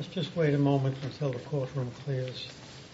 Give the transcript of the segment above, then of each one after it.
Let's just wait a moment until the courtroom clears.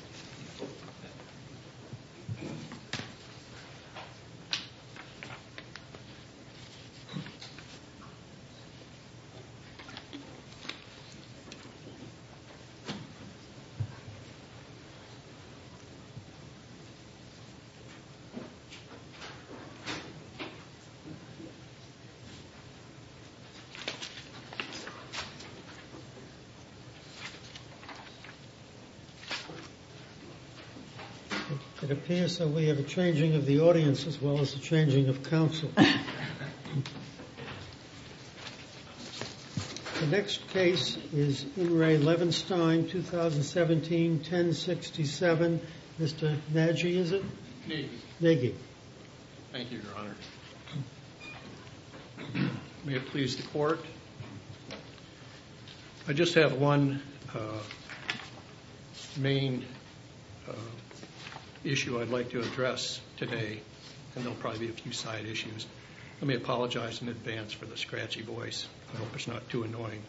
It appears that we have a changing of the audience as well as a changing of counsel. The next case is In Re Levenstein, 2017, 1067. Mr. Nagy, is it? Nagy. Thank you, Your Honor. May it please the Court. I just have one main issue I'd like to address today, and there'll probably be a few side issues. Let me apologize in advance for the scratchy voice. I hope it's not too annoying.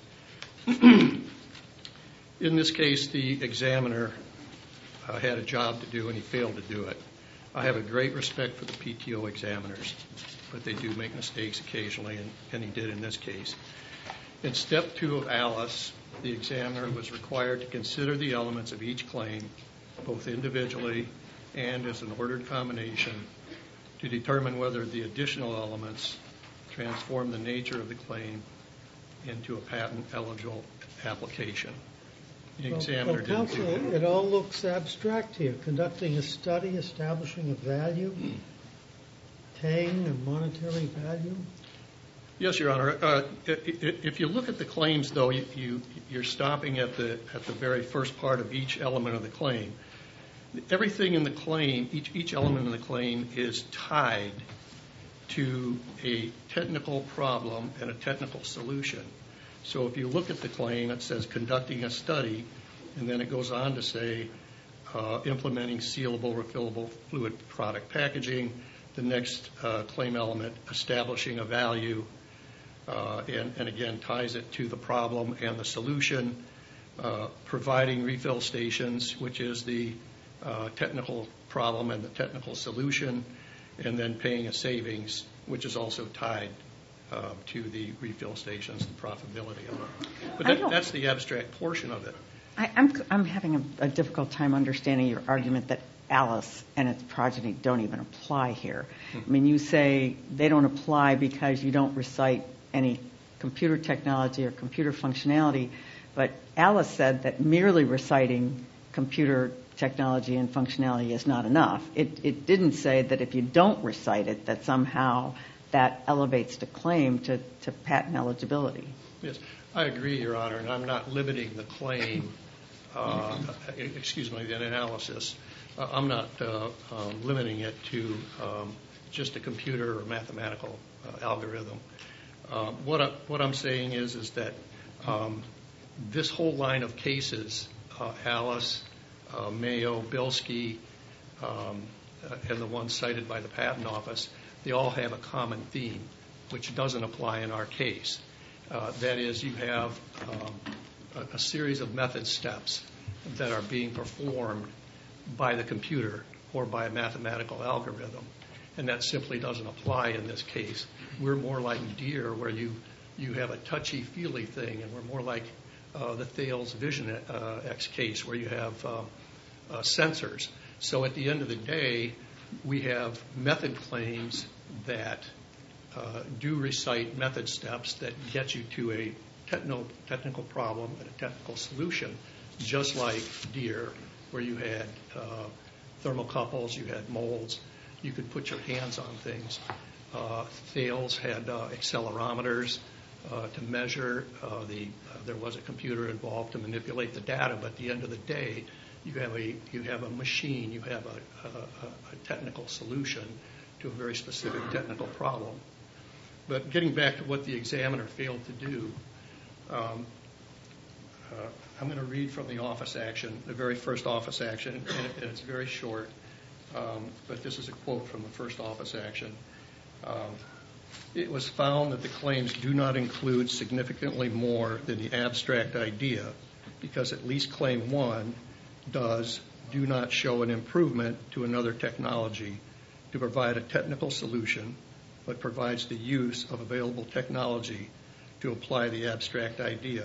In this case, the examiner had a job to do, and he failed to do it. I have a great respect for the PTO examiners, but they do make mistakes occasionally, and he did in this case. In Step 2 of ALICE, the examiner was required to consider the elements of each claim, both individually and as an ordered combination, to determine whether the additional elements transform the nature of the claim into a patent-eligible application. The examiner didn't do that. Counsel, it all looks abstract here. Conducting a study, establishing a value, paying a monetary value. Yes, Your Honor. If you look at the claims, though, you're stopping at the very first part of each element of the claim. Everything in the claim, each element in the claim is tied to a technical problem and a technical solution. So if you look at the claim, it says conducting a study, and then it goes on to say implementing sealable, refillable fluid product packaging. The next claim element, establishing a value, and again ties it to the problem and the solution. Providing refill stations, which is the technical problem and the technical solution, and then paying a savings, which is also tied to the refill stations, the profitability of it. But that's the abstract portion of it. I'm having a difficult time understanding your argument that ALICE and its progeny don't even apply here. I mean, you say they don't apply because you don't recite any computer technology or computer functionality, but ALICE said that merely reciting computer technology and functionality is not enough. It didn't say that if you don't recite it, that somehow that elevates the claim to patent eligibility. Yes, I agree, Your Honor, and I'm not limiting the claim, the analysis. I'm not limiting it to just a computer or mathematical algorithm. What I'm saying is that this whole line of cases, ALICE, Mayo, Bilski, and the ones cited by the Patent Office, they all have a common theme, which doesn't apply in our case. That is, you have a series of method steps that are being performed by the computer or by a mathematical algorithm, and that simply doesn't apply in this case. We're more like Deere, where you have a touchy-feely thing, and we're more like the Thales Vision X case, where you have sensors. So at the end of the day, we have method claims that do recite method steps that get you to a technical problem and a technical solution, just like Deere, where you had thermocouples, you had molds, you could put your hands on things. Thales had accelerometers to measure. There was a computer involved to manipulate the data, but at the end of the day, you have a machine, you have a technical solution to a very specific technical problem. But getting back to what the examiner failed to do, I'm going to read from the office action, the very first office action, and it's very short, but this is a quote from the first office action. It was found that the claims do not include significantly more than the abstract idea because at least Claim 1 do not show an improvement to another technology to provide a technical solution, but provides the use of available technology to apply the abstract idea.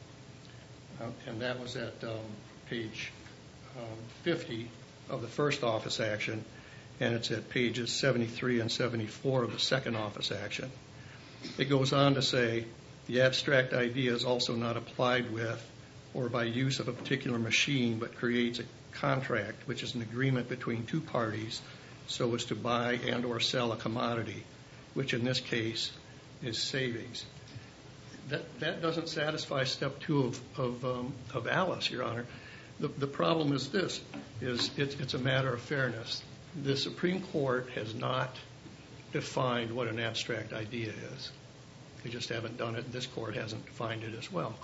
And that was at page 50 of the first office action, and it's at pages 73 and 74 of the second office action. It goes on to say, the abstract idea is also not applied with or by use of a particular machine, but creates a contract, which is an agreement between two parties so as to buy and or sell a commodity, which in this case is savings. That doesn't satisfy step 2 of Alice, Your Honor. The problem is this, it's a matter of fairness. The Supreme Court has not defined what an abstract idea is. They just haven't done it. This court hasn't defined it as well.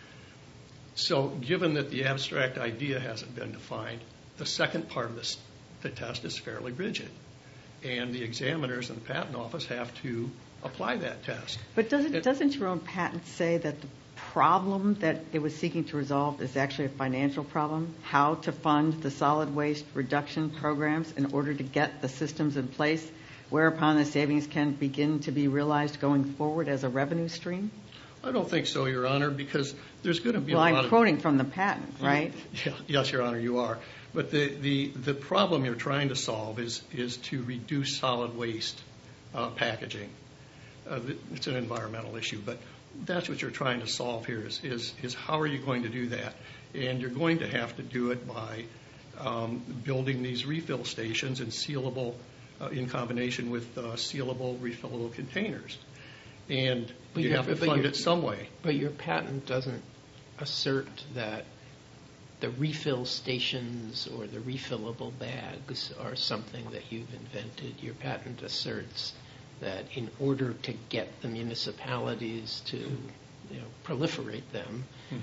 So given that the abstract idea hasn't been defined, the second part of the test is fairly rigid. And the examiners in the patent office have to apply that test. But doesn't your own patent say that the problem that it was seeking to resolve is actually a financial problem? How to fund the solid waste reduction programs in order to get the systems in place whereupon the savings can begin to be realized going forward as a revenue stream? I don't think so, Your Honor, because there's going to be a lot of... Well, I'm quoting from the patent, right? Yes, Your Honor, you are. But the problem you're trying to solve is to reduce solid waste packaging. It's an environmental issue, but that's what you're trying to solve here is how are you going to do that? And you're going to have to do it by building these refill stations and sealable, in combination with sealable, refillable containers. And you have to fund it some way. But your patent doesn't assert that the refill stations or the refillable bags are something that you've invented. Your patent asserts that in order to get the municipalities to proliferate them,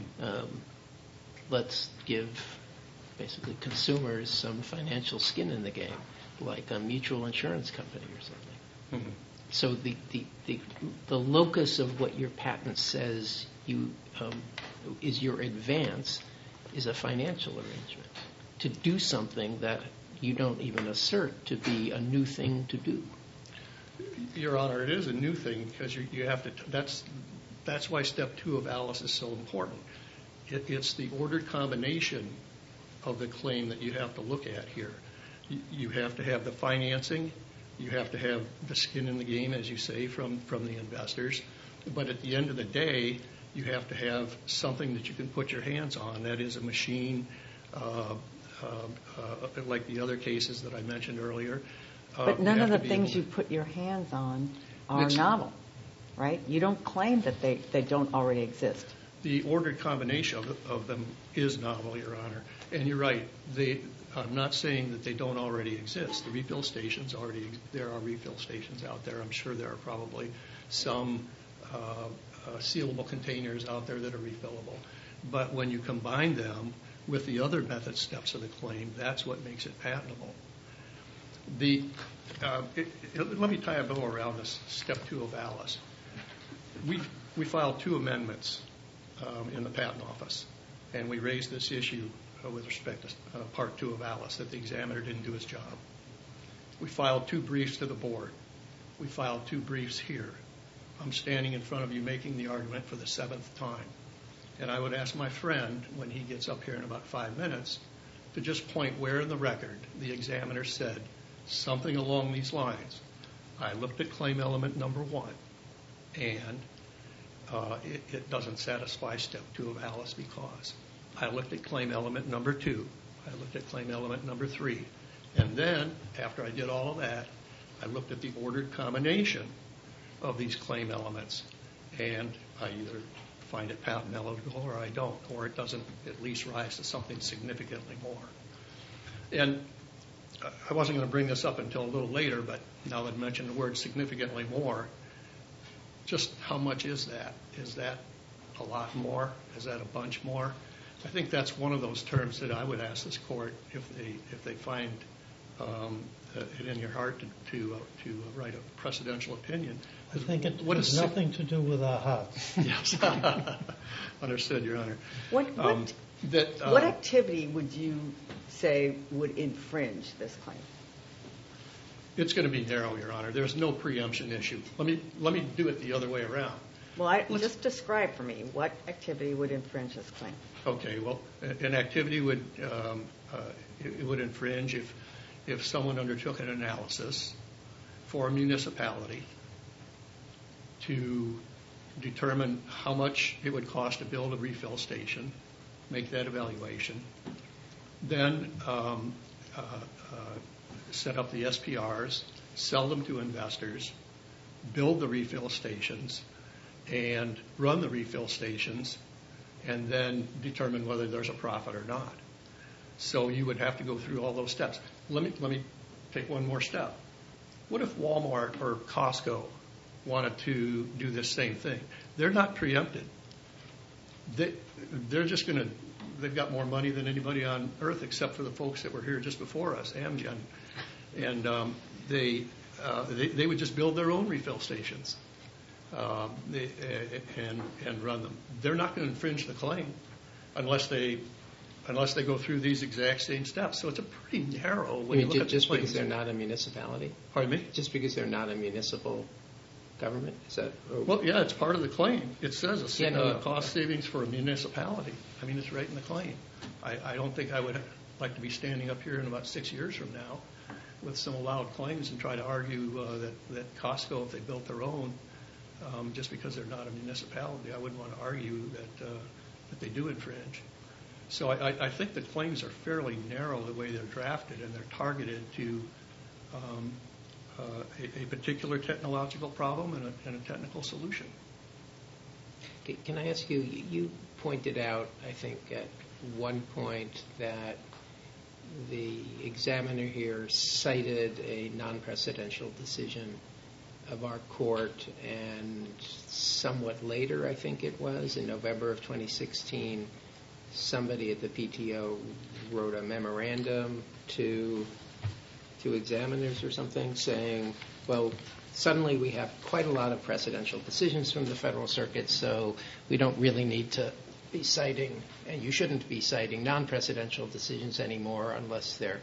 let's give basically consumers some financial skin in the game, like a mutual insurance company or something. Mm-hmm. So the locus of what your patent says is your advance is a financial arrangement to do something that you don't even assert to be a new thing to do. Your Honor, it is a new thing because you have to. That's why step 2 of Alice is so important. It's the ordered combination of the claim that you have to look at here. You have to have the financing. You have to have the skin in the game, as you say, from the investors. But at the end of the day, you have to have something that you can put your hands on. That is a machine, like the other cases that I mentioned earlier. But none of the things you put your hands on are novel, right? You don't claim that they don't already exist. The ordered combination of them is novel, Your Honor. And you're right. I'm not saying that they don't already exist. The refill stations there are refill stations out there. I'm sure there are probably some sealable containers out there that are refillable. But when you combine them with the other method steps of the claim, that's what makes it patentable. Let me tie a bow around this step 2 of Alice. We filed 2 amendments in the patent office, and we raised this issue with respect to part 2 of Alice, that the examiner didn't do his job. We filed 2 briefs to the board. We filed 2 briefs here. I'm standing in front of you making the argument for the 7th time. And I would ask my friend, when he gets up here in about 5 minutes, to just point where in the record the examiner said something along these lines. I looked at claim element number 1, and it doesn't satisfy step 2 of Alice because I looked at claim element number 2. I looked at claim element number 3. And then, after I did all of that, I looked at the ordered combination of these claim elements, and I either find it patent eligible or I don't, or it doesn't at least rise to something significantly more. And I wasn't going to bring this up until a little later, but now that I mentioned the word significantly more, just how much is that? Is that a lot more? Is that a bunch more? I think that's one of those terms that I would ask this court if they find it in your heart to write a precedential opinion. I think it has nothing to do with our hearts. Yes. Understood, Your Honor. What activity would you say would infringe this claim? It's going to be narrow, Your Honor. There's no preemption issue. Let me do it the other way around. Well, just describe for me what activity would infringe this claim. Okay. Well, an activity would infringe if someone undertook an analysis for a municipality to determine how much it would cost to build a refill station, make that evaluation, then set up the SPRs, sell them to investors, build the refill stations, and run the refill stations, and then determine whether there's a profit or not. So you would have to go through all those steps. Let me take one more step. What if Walmart or Costco wanted to do this same thing? They're not preempted. They're just going to, they've got more money than anybody on earth except for the folks that were here just before us, Amgen. And they would just build their own refill stations and run them. They're not going to infringe the claim unless they go through these exact same steps. So it's a pretty narrow when you look at just because they're not a municipality? Pardon me? Just because they're not a municipal government? Is that? Well, yeah, it's part of the claim. It says cost savings for a municipality. I mean, it's right in the claim. I don't think I would like to be standing up here in about 6 years from now with some loud claims and try to argue that Costco, if they built their own, just because they're not a municipality, I wouldn't want to argue that they do infringe. So I think the claims are fairly narrow the way they're drafted, and they're targeted to a particular technological problem and a technical solution. Can I ask you, you pointed out, I think, at one point that the examiner here cited a non-precedential decision of our court, and somewhat later, I think it was, in November of 2016, somebody at the PTO wrote a memorandum to examiners or something saying, well, suddenly we have quite a lot of precedential decisions from the Federal Circuit, so we don't really need to be citing, and you shouldn't be citing non-precedential decisions anymore unless they're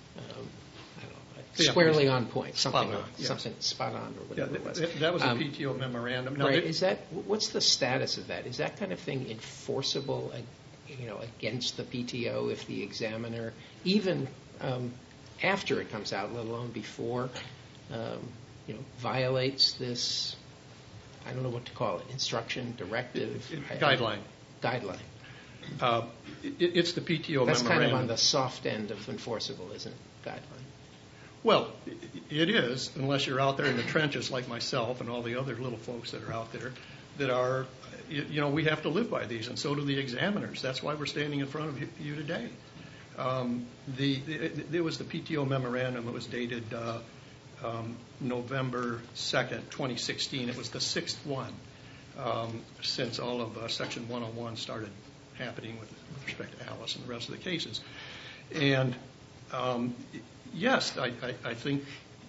squarely on point, something spot on or whatever it was. That was a PTO memorandum. Now, right. What's the status of that? Is that kind of thing enforceable, against the PTO if the examiner, even after it comes out, let alone before, violates this? I don't know what to call it. Instruction, directive, guideline. It's the PTO memorandum. That's kind of on the soft end of enforceable, isn't it? Guideline. Well, it is, unless you're out there in the trenches like myself and all the other little folks that are out there that are, we have to live by these, and so do the examiners. That's why we're standing in front of you today. There was the PTO memorandum. It was dated November 2nd, 2016. It was the sixth one since all of Section 101 started happening with respect to Alice and the rest of the cases. And yes, I think,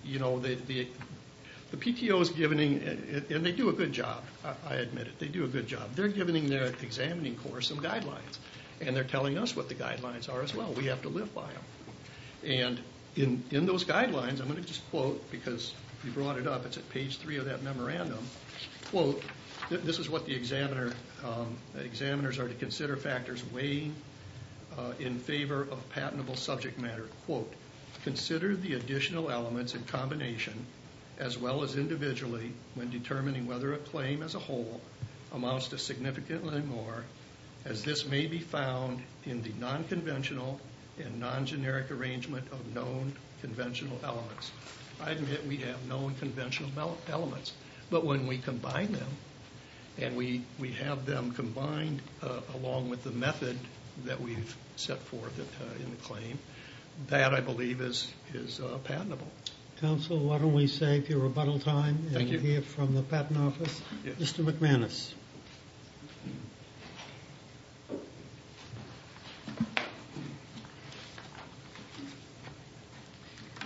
the PTO is giving, and they do a good job, I admit it, they do a good job. They're giving their examining corps some guidelines, and they're telling us what the guidelines are as well. We have to live by them. And in those guidelines, I'm going to just quote, because you brought it up, it's at page 3 of that memorandum, quote, this is what the examiners are to consider factors weighing in favor of patentable subject matter. Quote, consider the additional elements in combination as well as individually when determining whether a claim as a whole amounts to significantly more, as this may be found in the non-conventional and non-generic arrangement of known conventional elements. I admit we have known conventional elements, but when we combine them and we have them combined along with the method that we've set forth in the claim, that I believe is patentable. Counsel, why don't we save your rebuttal time and you. hear from the Patent Office. Yes. Mr. McManus.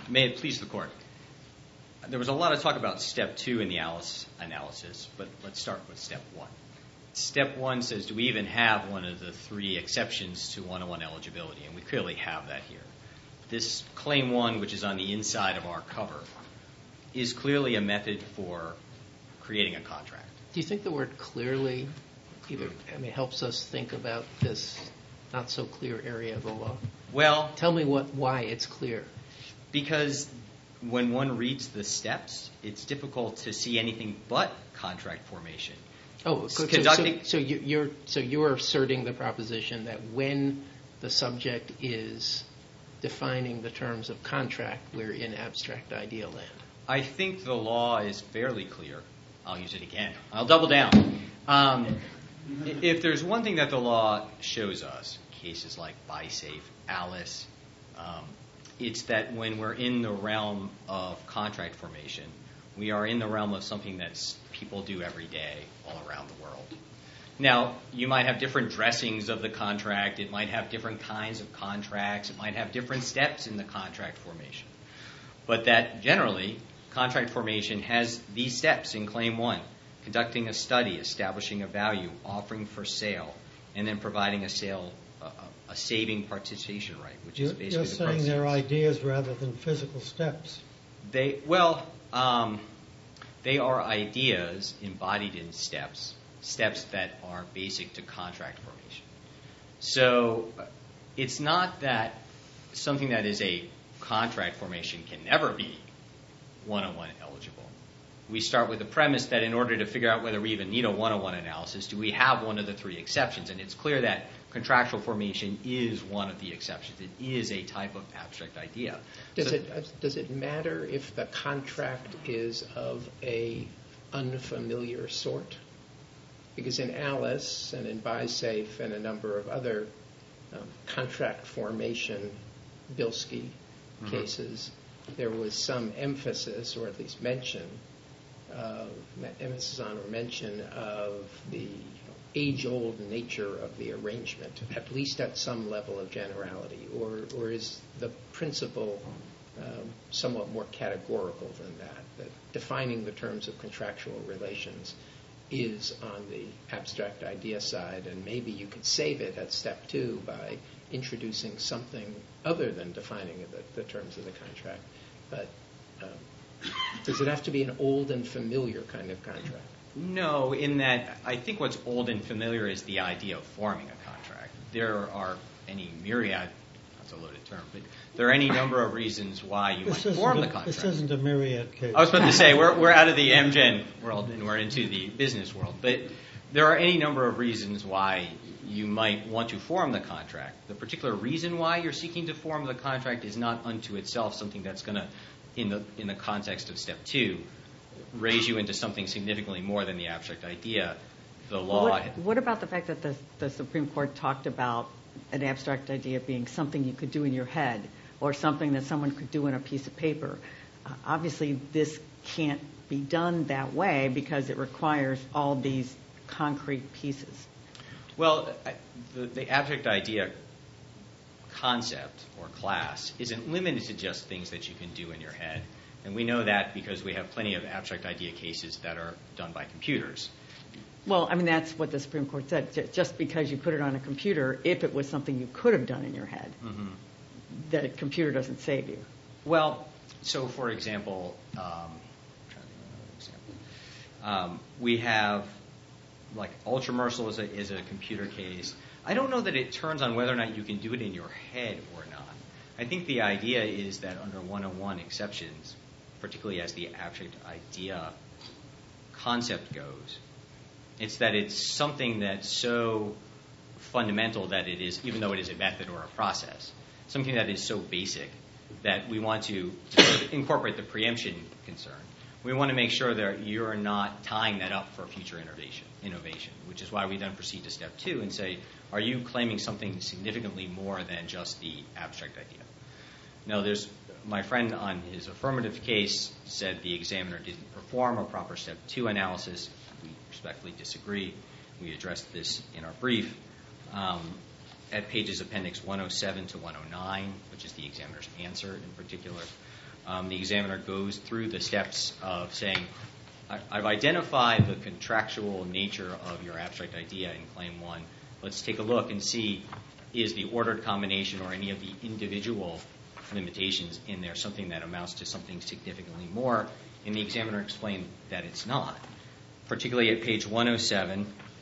May it please the Court. There was a lot of talk about Step 2 in the Alice analysis, but let's start with Step 1. Step 1 says, do we even have one of the 3 exceptions to 101 eligibility? And we clearly have that here. This Claim 1, which is on the inside of our cover, is clearly a method for creating a contract. Do you think the word clearly helps us think about this not so clear area of the law? Well, tell me why it's clear. Because when one reads the steps, it's difficult to see anything but contract formation. Oh, so you're asserting the proposition that when the subject is defining the terms of contract, we're in abstract idea land. I think the law is fairly clear. I'll use it again. I'll double down. If there's one thing that the law shows us, cases like BuySafe, Alice, it's that when we're in the realm of contract formation, we are in the realm of something that people do every day all around the world. Now, you might have different dressings of the contract. It might have different kinds of contracts. It might have different steps in the contract formation. But that generally, contract formation has these steps in Claim 1, conducting a study, establishing a value, offering for sale, and then providing a saving participation right, which is basically You're the saying they're ideas rather than physical steps. They are ideas embodied in steps that are basic to contract formation. So it's not that something that is a contract formation can never be 101 eligible. We start with the premise that in order to figure out whether we even need a 101 analysis, do we have one of the 3 exceptions? And it's clear that contractual formation is one of the exceptions. It is a type of abstract idea. Does it matter if the contract is of a unfamiliar sort? Because in Alice and in BuySafe and a number of other contract formation Bilski cases, there was some emphasis, or at least mention of the age-old nature of the arrangement, at least at some level of generality, or is the principle somewhat more categorical than that defining the terms of contractual relations is on the abstract idea side, and maybe you could save it at Step 2 by introducing something other than defining the terms of the contract. But does it have to be an old and familiar kind of contract? No, in that I think what's old and familiar is the idea of forming a contract. There are any myriad, that's a loaded term, but there are any number of reasons why you might form the contract. This isn't a myriad case. I was about to say, we're out of the Amgen world and we're into the business world. But there are any number of reasons why you might want to form the contract. The particular reason why you're seeking to form the contract is not unto itself something that's going to, in the context of Step 2, raise you into something significantly more than the abstract idea. The law. What about the fact that the Supreme Court talked about an abstract idea being something you could do in your head or something that someone could do in a piece of paper? Obviously, this can't be done that way because it requires all these concrete pieces. Well, the abstract idea concept or class isn't limited to just things that you can do in your head. And we know that because we have plenty of abstract idea cases that are done by computers. Well, I mean, that's what the Supreme Court said. Just because you put it on a computer, if it was something you could have done in your head, the computer doesn't save you. Well, so for example, we have like Ultramercial is a computer case. I don't know that it turns on whether or not you can do it in your head or not. I think the idea is that under 101 exceptions, particularly as the abstract idea concept goes, it's that it's something that's so fundamental that it is, even though it is a method or a process, something that is so basic that we want to incorporate the preemption concern. We want to make sure that you're not tying that up for future innovation, which is why we then proceed to Step 2 and say, are you claiming something significantly more than just the abstract idea? Now, my friend on his affirmative case said the examiner didn't perform a proper Step 2 analysis. We respectfully disagree. We addressed this in our brief at pages appendix 107 to 109, which is the examiner's answer in particular. the examiner goes through the steps of saying, I've identified the contractual nature of your abstract idea in Claim 1. Let's take a look and see, is the ordered combination or any of the individual limitations in there something that amounts to something significantly more? And the examiner explained that it's not. Particularly at page 107,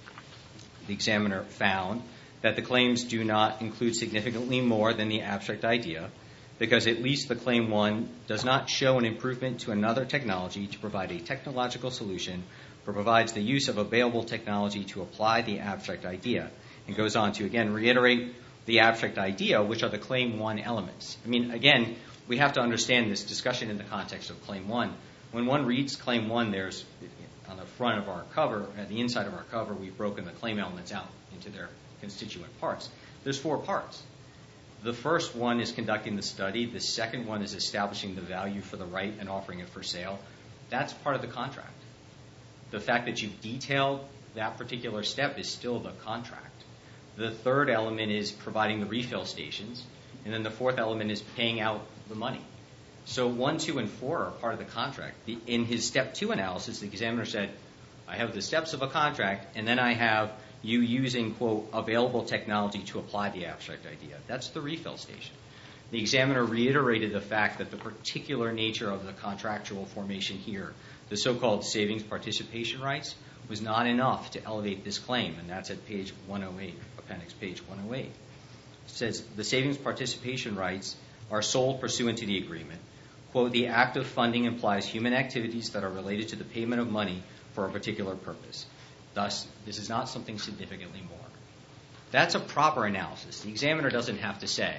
the examiner found that the claims do not include significantly more than the abstract idea, because at least the Claim 1 does not show an improvement to another technology to provide a technological solution, or provides the use of available technology to apply the abstract idea. And goes on to, again, reiterate the abstract idea, which are the Claim 1 elements. I mean, again, we have to understand this discussion in the context of Claim 1. When one reads Claim 1, there's, on the front of our cover, at the inside of our cover, we've broken the claim elements out into their constituent parts. There's 4 parts. The first one is conducting the study. The second one is establishing the value for the right and offering it for sale. That's part of the contract. The fact that you've detailed that particular step is still the contract. The third element is providing the refill stations. And then the fourth element is paying out the money. So 1, 2, and 4 are part of the contract. In his Step 2 analysis, the examiner said, I have the steps of a contract, and then I have you using, quote, available technology to apply the abstract idea. That's the refill station. The examiner reiterated the fact that the particular nature of the contractual formation here, the so-called savings participation rights, was not enough to elevate this claim, and that's at page 108, appendix page 108. It says, the savings participation rights are sold pursuant to the agreement. Quote, the act of funding implies human activities that are related to the payment of money for a particular purpose. Thus, this is not something significantly more. That's a proper analysis. The examiner doesn't have to say,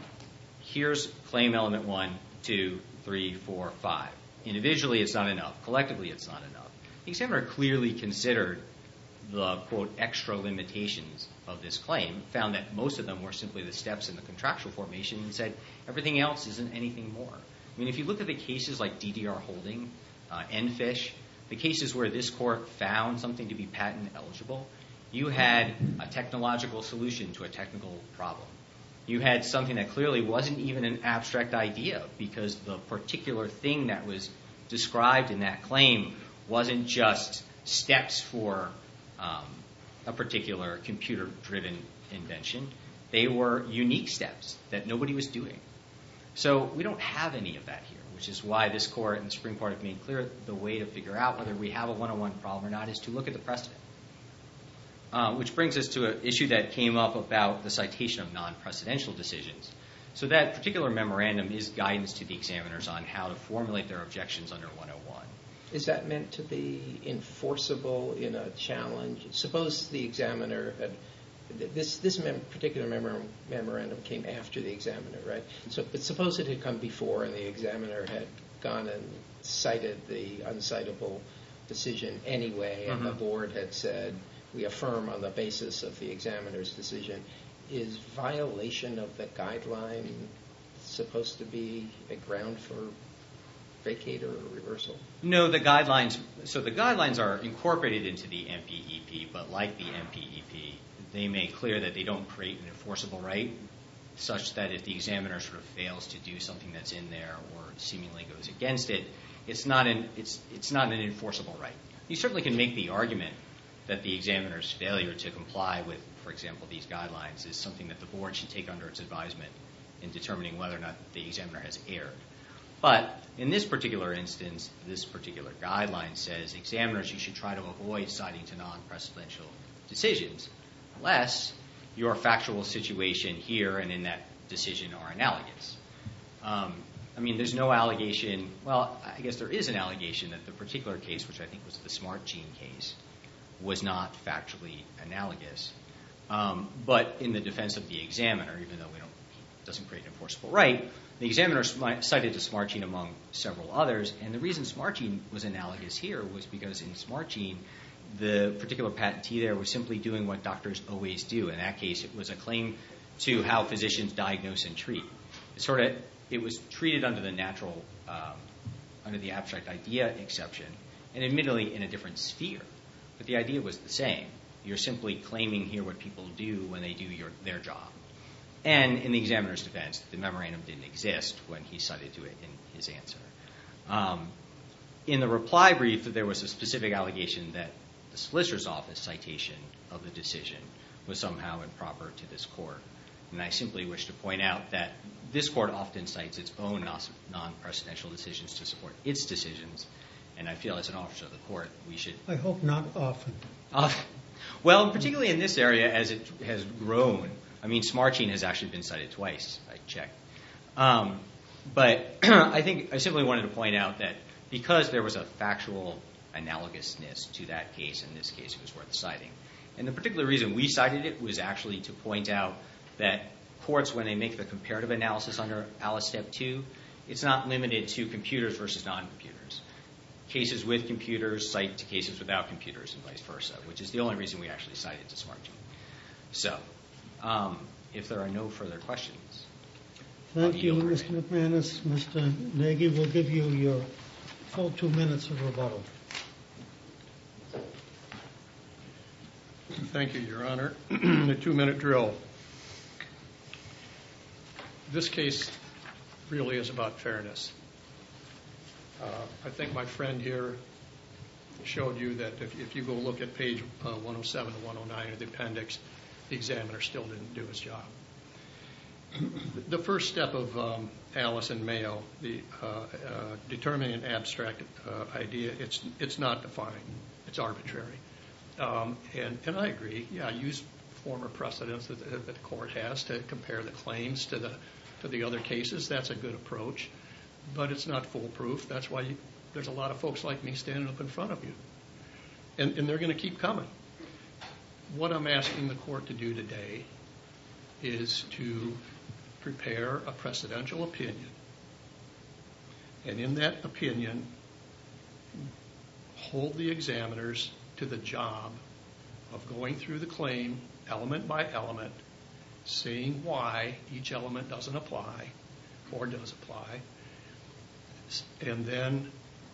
here's claim element 1, 2, 3, 4, 5. Individually, it's not enough. Collectively, it's not enough. The examiner clearly considered the, quote, extra limitations of this claim, found that most of them were simply the steps in the contractual formation, and said everything else isn't anything more. I mean, if you look at the cases like DDR Holding, EnFish, the cases where this court found something to be patent eligible, you had a technological solution to a technical problem. You had something that clearly wasn't even an abstract idea, because the particular thing that was described in that claim wasn't just steps for a particular computer-driven invention. They were unique steps that nobody was doing. So we don't have any of that here, which is why this court and the Supreme Court have made clear the way to figure out whether we have a 101 problem or not is to look at the precedent. Which brings us to an issue that came up about the citation of non-precedential decisions. So that particular memorandum is guidance to the examiners on how to formulate their objections under 101. Is that meant to be enforceable in a challenge? Suppose the examiner had this particular memorandum came after the examiner, right? So, but suppose it had come before and the examiner had gone and cited the uncitable decision anyway, and the board had said, we affirm on the basis of the examiner's decision. Is violation of the guideline supposed to be a ground for vacate or reversal? No, the guidelines. So the guidelines are incorporated into the MPEP, but like the MPEP, they make clear that they don't create an enforceable right, such that if the examiner sort of fails to do something that's in there or seemingly goes against it, it's not an enforceable right. You certainly can make the argument that the examiner's failure to comply with, for example, these guidelines is something that the board should take under its advisement in determining whether or not the examiner has erred. But in this particular instance, this particular guideline says examiners, you should try to avoid citing to non-precedential decisions unless your factual situation here and in that decision are analogous. I mean, there's no allegation. Well, I guess there is an allegation that the particular case, which I think was the Smart Gene case, was not factually analogous. But in the defense of the examiner, even though it doesn't create an enforceable right, the examiner cited to Smart Gene among several others. And the reason Smart Gene was analogous here was because in Smart Gene, the particular patentee there was simply doing what doctors always do. In that case, it was a claim to how physicians diagnose and treat. It was treated under the natural, under the abstract idea exception, and admittedly in a different sphere. But the idea was the same. You're simply claiming here what people do when they do their job. And in the examiner's defense, the memorandum didn't exist when he cited to it in his answer. In the reply brief, there was a specific allegation that the solicitor's office citation of the decision was somehow improper to this court. And I simply wish to point out that this court often cites its own non-precedential decisions to support its decisions, and I feel as an officer of the court, we should... I hope not often. Well, particularly in this area, as it has grown. I mean, Smarching has actually been cited twice, I checked. But I simply wanted to point out that because there was a factual analogousness to that case, in this case it was worth citing. And the particular reason we cited it was actually to point out that courts, when they make the comparative analysis under Alice Step 2, it's not limited to computers versus non-computers. Cases with computers cite to cases without computers and vice versa, which is the only reason we actually cited to Smarching. So, if there are no further questions. Thank you, Mr. McManus. Mr. Nagy will give you your full 2 minutes of rebuttal. Thank you, Your Honor. The 2-minute drill. This case really is about fairness. I think my friend here showed you that if you go look at page 107 and 109 of the appendix, the examiner still didn't do his job. The first step of Alice and Mayo, the determining an abstract idea, it's not defined. It's arbitrary. And I agree. Yeah, use former precedents that the court has to compare the claims to the other cases. That's a good approach. But it's not foolproof. That's why there's a lot of folks like me standing up in front of you. And they're going to keep coming. What I'm asking the court to do today is to prepare a precedential opinion. And in that opinion, hold the examiners to the job of going through the claim element by element, seeing why each element doesn't apply or does apply, and then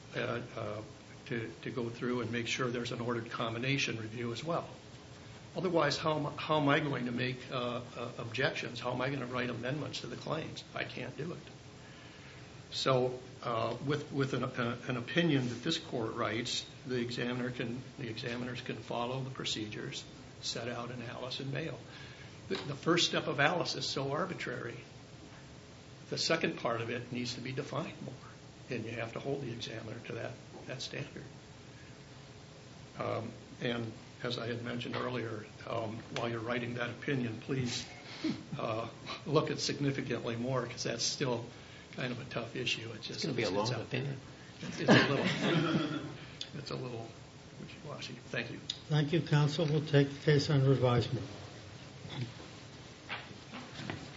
to go through and make sure there's an ordered combination review as well. Otherwise, how am I going to make objections? How am I going to write amendments to the claims? I can't do it. So with an opinion that this court writes, the examiners can follow the procedures set out in Alice and Mayo. The first step of Alice is so arbitrary. The second part of it needs to be defined more, and you have to hold the examiner to that standard. And as I had mentioned earlier, while you're writing that opinion, please look at significantly more, because that's still kind of a tough issue. It's going to be a long opinion. It's a little wishy-washy. Thank you. Thank you, counsel. We'll take the case under advisement.